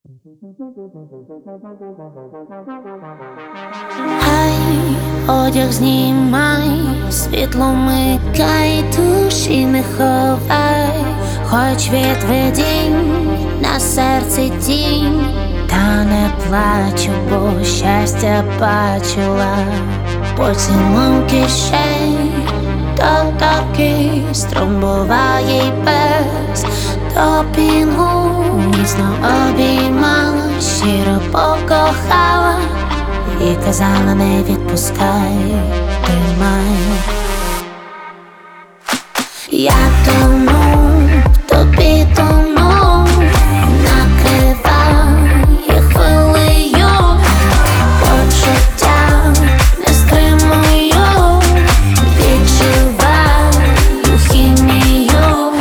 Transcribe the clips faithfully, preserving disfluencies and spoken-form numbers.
Хай одяг знімай, світло микай, душі не ховай, хоч від видінь на серці тінь, та не плачу, бо щастя бачила. Поцілунки кишень, то такий струм буває й без допінгу. Міцно обіймала, щиро покохала і казала: не відпускай, тримай. Я тону, в тобі тону, накриває хвилею, почуття не стримую, відчуваю хімію.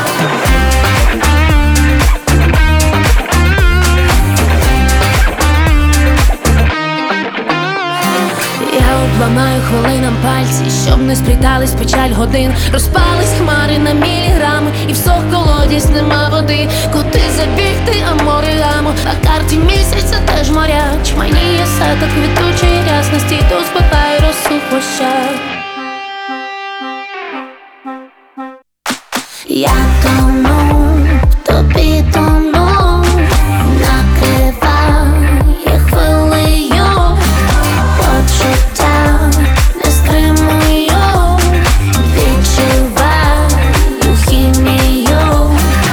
Я обламаю хвилинам пальці, щоб не сплітались печаль годин. Розпались хмари на міліграми, і всох колодязь нема води. Куди забігти, а море гамо, на карті місяця теж моря. Чманіє сада квітучої рясності, то спитаю росу в очах. Я тону, в тобі тону, накриває хвилею, почуття не стримую, відчуваю хімію.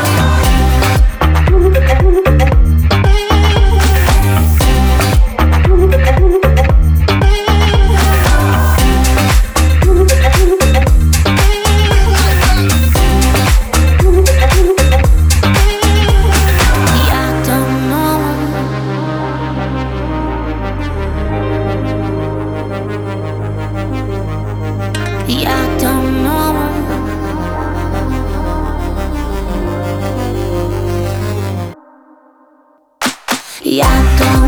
Я тону, я тону.